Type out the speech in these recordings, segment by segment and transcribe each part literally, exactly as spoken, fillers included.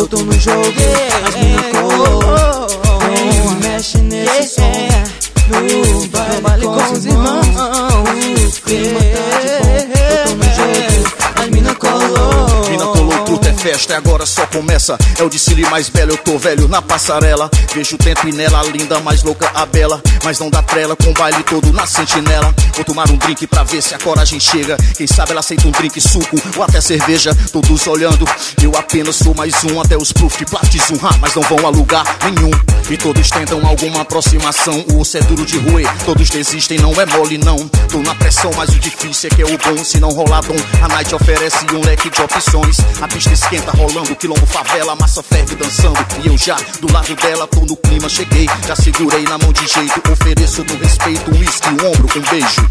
eu tô no jogo, as mina colou. Vem, mexe nesse som, no baile com os irmãos. O clima tá de bom, eu tô no jogo, as mina colou. Mina colou, truta é festa e agora só começa. É o desfile mais belo, eu tô velho na passarela. Vejo o tempo e nela, a linda, mais louca, a bela. Mas não dá trela, com o baile todo na sentinela. Vou tomar um drink pra ver se a coragem chega. Quem sabe ela aceita um drink, suco ou até cerveja. Todos olhando, eu apenas sou mais um. Até os proof de Platizum, ha, mas não vão a lugar nenhum. E todos tentam alguma aproximação. O osso é duro de roer, todos desistem, não é mole não. Tô na pressão, mas o difícil é que é o bom. Se não rolar dom, a night oferece um leque de opções. A pista esquenta rolando, quilombo, favela, a massa ferve dançando. E eu já, do lado dela, tô no clima, cheguei. Já segurei na mão de jeito, ofereço no respeito um uísque, um ombro, um beijo.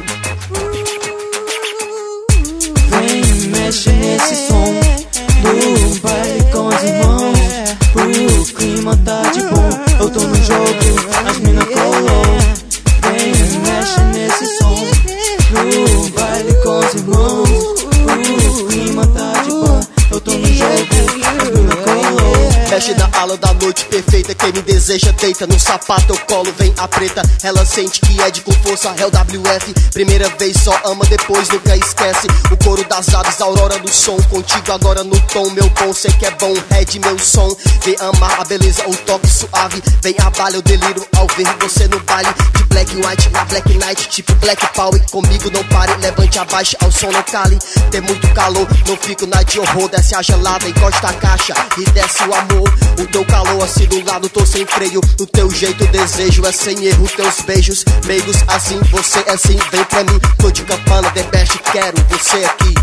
Vem, mexe nesse som, no baile com os irmãos. O clima tá de bom, eu tô no jogo, as mina colou. Vem, mexe nesse som, no baile com os irmãos. O clima tá de bom, eu tô no jogo, as mina colou. Mexe na ala da noite perfeita, quem me deseja deita no sapato, eu colo, vem a preta. Ela sente que é de com força, é o W F. Primeira vez só ama, depois nunca esquece. O coro das aves, a aurora do som. Contigo agora no tom, meu bom, sei que é bom. Red meu som, vem amar a beleza, o toque suave. Vem a bala, eu deliro ao ver você no baile. De black white na black night, tipo black power. Comigo não pare, levante abaixo, ao som não cale. Tem muito calor, não fico na de horror. Desce a gelada, encosta a caixa e desce o amor. O teu calor assim do lado, tô sem freio. Do teu jeito desejo é sem erro. Teus beijos meigos assim, você é assim. Vem pra mim, tô de campana, the best, quero você aqui.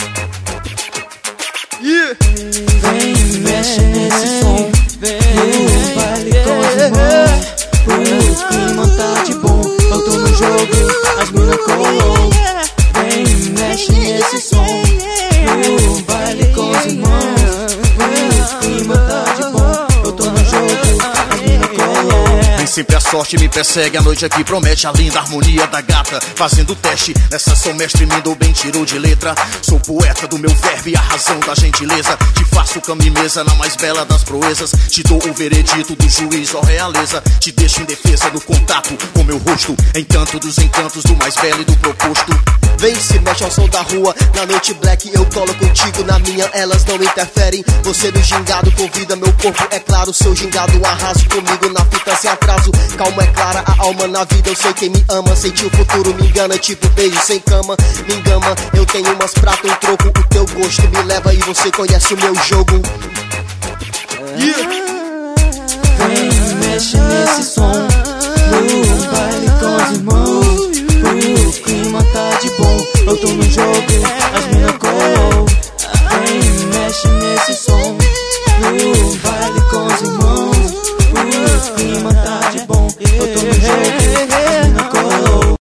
Yeah. Vem, mexe nesse som, no baile com os irmãos. O clima tá de bom, eu tô no jogo, as mina colou. Vem, mexe nesse som, no baile com os irmãos. O clima tá de bom, eu tô no jogo, as mina colou. Nem sempre a sorte me persegue, a noite aqui promete a linda harmonia da gata. Fazendo teste, nessa sou mestre, me dou bem, tirou de letra. Sou poeta do meu verbo e a razão da gentileza. Te faço cama e mesa na mais bela das proezas. Te dou o veredito do juiz, ó realeza. Te deixo em defesa do contato com meu rosto. Encanto dos encantos do mais velho e do proposto. Vem, se mexe ao som da rua. Na noite black eu colo contigo, na minha elas não interferem. Você do gingado convida meu corpo, é claro. Seu gingado arraso comigo na fita sem atraso. Calma é clara, a alma na vida, eu sei quem me ama. Sentir o futuro me engana, tipo beijo sem cama. Me engama, eu tenho umas pratas, um troco. O teu gosto me leva e você conhece o meu jogo. Yeah.